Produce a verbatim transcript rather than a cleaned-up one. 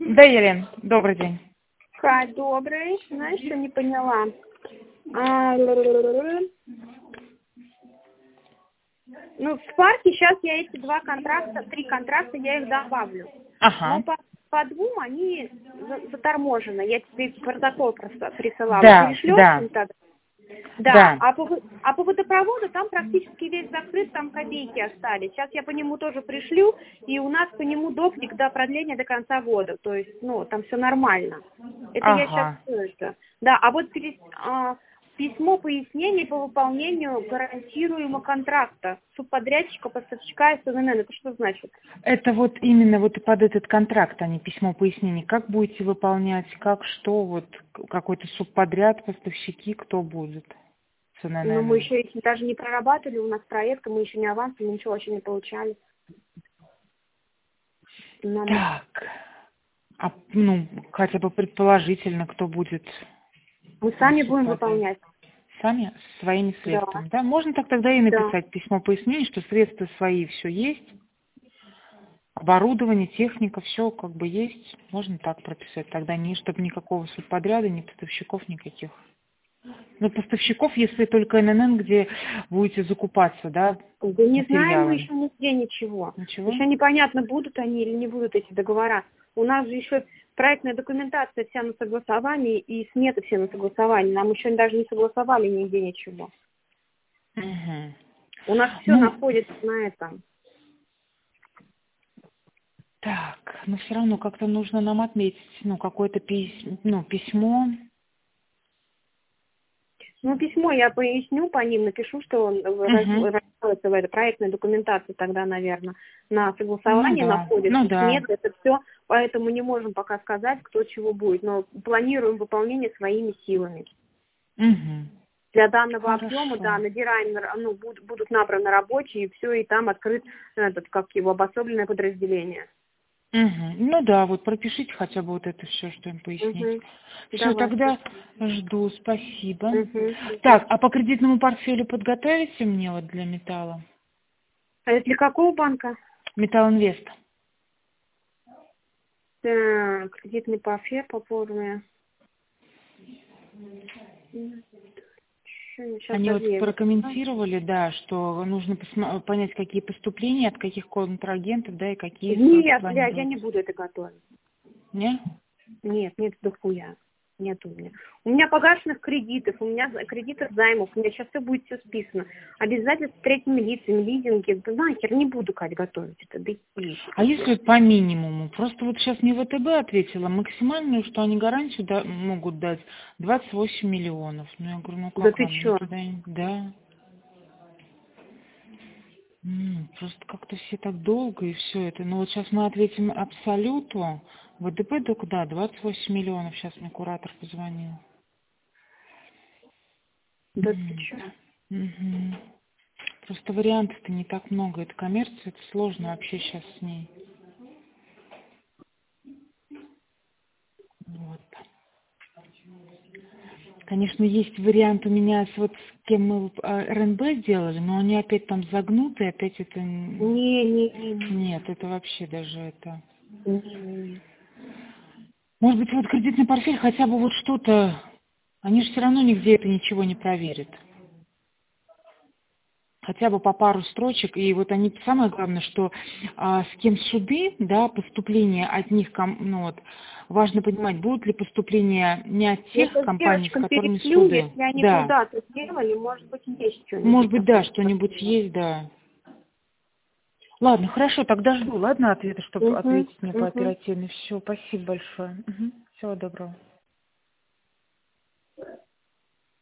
Да, Елена, добрый день. Кать, добрый. Знаешь, что не поняла? А, ну, в парке сейчас я эти два контракта, три контракта, я их добавлю. Ага. Но по, по двум они за- заторможены. Я тебе протокол просто присылала. Да, Перешлешь да. им тогда? Да, Да. а по, во- а по водопроводу там практически весь закрыт, там копейки остались. Сейчас я по нему тоже пришлю, и у нас по нему допник до продления до конца года. То есть, ну, там все нормально. Это я сейчас Ага. это. Да, а вот перес- а, письмо пояснений по выполнению гарантируемого контракта субподрядчика, поставщика эс эн эн. Это что значит? Это вот именно вот и под этот контракт, а не письмо пояснений. Как будете выполнять, как, что, вот какой-то субподряд, поставщики, кто будет с эн эн Ну, мы эн? еще их даже не прорабатывали, у нас проекты, мы еще не аванс, мы ничего вообще не получали. Нам... Так. А, ну, хотя бы предположительно, кто будет Мы сами будем субподряд. выполнять. Сами своими Да, средствами. Да, можно так тогда и да. написать письмо пояснений, что средства свои все есть, оборудование, техника, все как бы есть. Можно так прописать. Тогда не, чтобы никакого субподряда, ни поставщиков никаких. Ну, поставщиков, если только эн эн эн, где будете закупаться, да, Да не знаем мы материалами. еще нигде ничего. Ничего? Еще непонятно, будут они или не будут эти договора. У нас же еще проектная документация вся на согласовании и сметы все на согласовании. Нам еще даже не согласовали нигде ничего. Угу. У нас все Ну, находится на этом. так, но все равно как-то нужно нам отметить, ну, какое-то пись... ну, письмо. Ну, письмо я поясню по ним, напишу, что он Угу. рассказывается в этой проектной документации тогда, наверное, на Ну согласование да, ну находится, да. сметы, это все, поэтому не можем пока сказать, кто чего будет, но планируем выполнение своими силами. Угу. Для данного объема, Хорошо. да, набираем, ну, буд- будут набраны рабочие, и все, и там открыт этот, как его, обособленное подразделение. Угу. Ну да, вот пропишите хотя бы вот это все, что им пояснить. Угу. Все, Давай. тогда жду, спасибо. Угу. Так, а по кредитному портфелю подготовите мне вот для металла? А это для какого банка? Металл Инвест. Так, кредитный портфель по форме. Сейчас, Они вот подожди. прокомментировали, да, что нужно посма- понять, какие поступления, от каких контрагентов, да, и какие сроки Нет, бля, я не планируются. буду это готовить. Не? Нет, нет, дохуя. Нет у меня. У меня погашенных кредитов, у меня за- кредитов займов, у меня сейчас все будет все списано. Обязательно с третьими лицами, лизинги. Да нахер, не буду, Кать, готовить это. Да и А если вот по минимуму? Просто вот сейчас мне вэ тэ бэ ответила, максимальную, что они гарантию да- могут дать, двадцать восемь миллионов. Ну, я говорю, ну Да как ты вам, мне чё? туда... и- Да. М, Просто как-то все так долго и все это. Ну вот сейчас мы ответим абсолюту. вэ дэ пэ только, да, двадцать восемь миллионов. Сейчас мне куратор позвонил. Да ты М, чё? мгм. Просто вариантов-то не так много. Это коммерция, это сложно вообще сейчас с ней. Вот. Конечно, есть вариант у меня с вот с кем мы э, эр эн бэ сделали, но они опять там загнуты, опять это... н- Не, не, не, не, Нет, это вообще даже это... не, не, не. Может быть, вот кредитный портфель хотя бы вот что-то... Они же все равно нигде это ничего не проверят. Хотя бы по пару строчек, и вот они, самое главное, что а, с кем суды, да, поступления от них, ком- ну вот, важно понимать, будут ли поступления не от Я тех сейчас компаний, с девочкам которыми перешлю, суды. если они Да, куда-то сделали, может быть, есть может что-нибудь быть, да, такое. что-нибудь есть, да. Ладно, хорошо, тогда жду, ладно, ответа, чтобы Угу, ответить мне по угу. оперативной. Все, спасибо большое. Всего доброго.